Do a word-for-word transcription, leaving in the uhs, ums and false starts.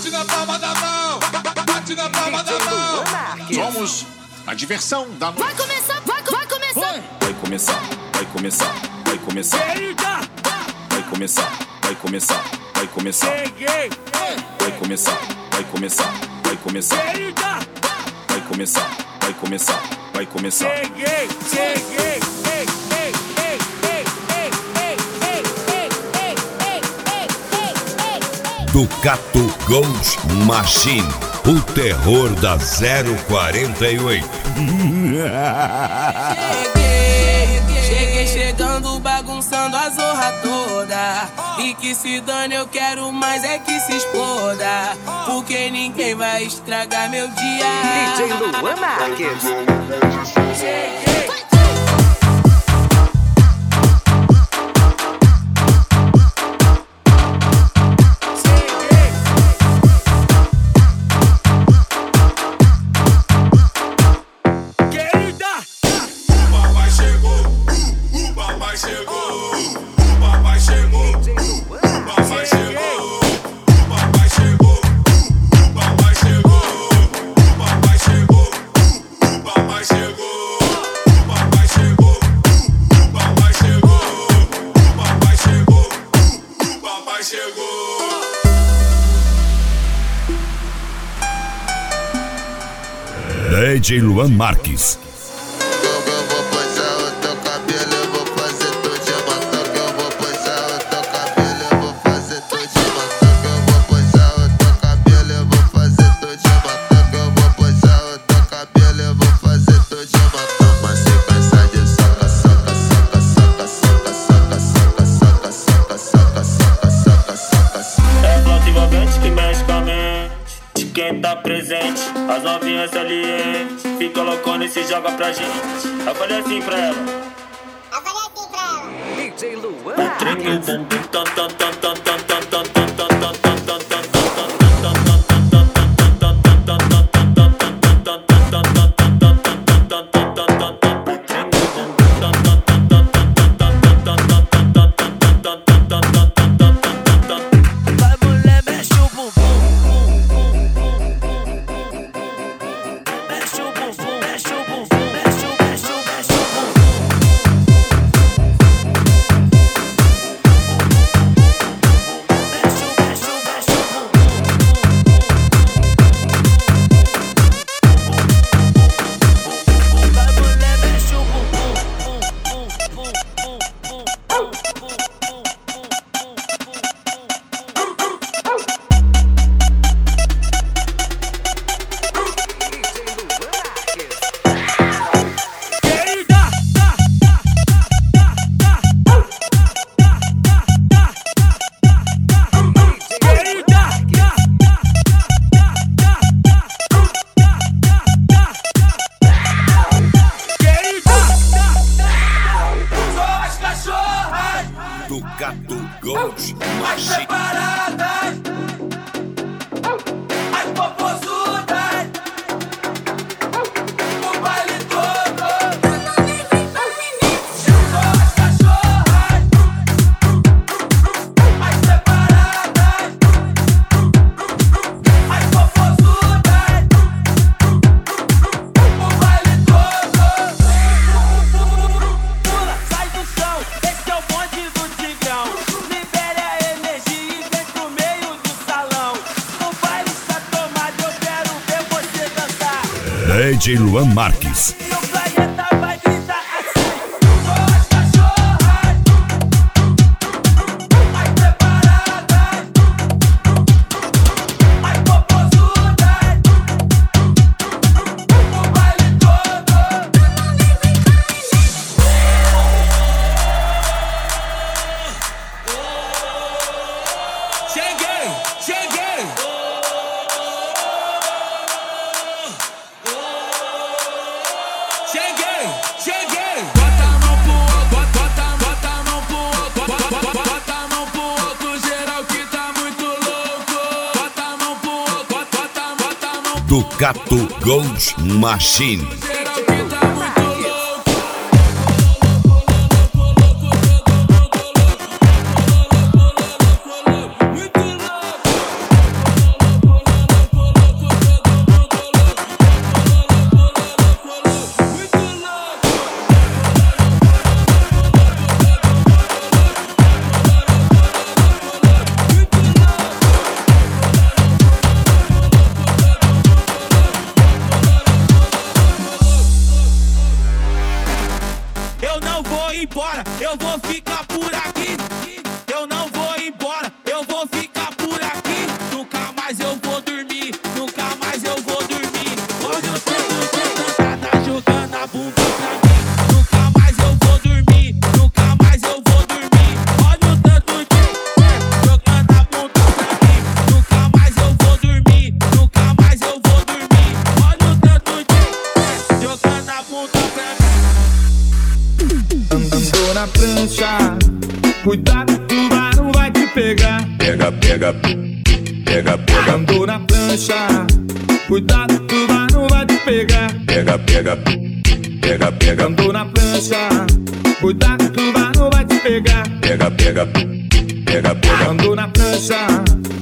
bate na palma da mão, bate na palma da mão. Somos a diversão da noite. Vai começar, vai, vai começar. Vai começar, vai começar, vai começar. Vai começar, vai começar, vai começar. Vai começar, vai começar, vai começar. Vai começar, vai começar, vai começar. Cheguei, cheguei. Ducato Gold Machine, o terror da zero quarenta e oito. Cheguei, cheguei chegando, bagunçando a zorra toda. E que se dane, eu quero mais é que se exploda. Porque ninguém vai estragar meu dia. D J Luan Marques. Cheguei. D J Luan Marques. Quem tá presente, as novinhas salientes, fica loucona e se joga pra gente. Eu falei assim pra ela. Eu falei assim pra ela. D J Luan O trem que o bumbum tan tan tan tan tan tan tan tan tan tan tan tan tan. Ducato Gold Machine. D J Luan Marques. Ducato Gold Machine. prancha, cuidado, o tubarão vai te pegar. Pega, pega, pega, pega. Andou na prancha, cuidado, o tubarão vai te pegar. Pega, pega, pega, pega. Andou na prancha, cuidado, o tubarão vai te pegar. Pega, pega, pega, pega. Andou na prancha,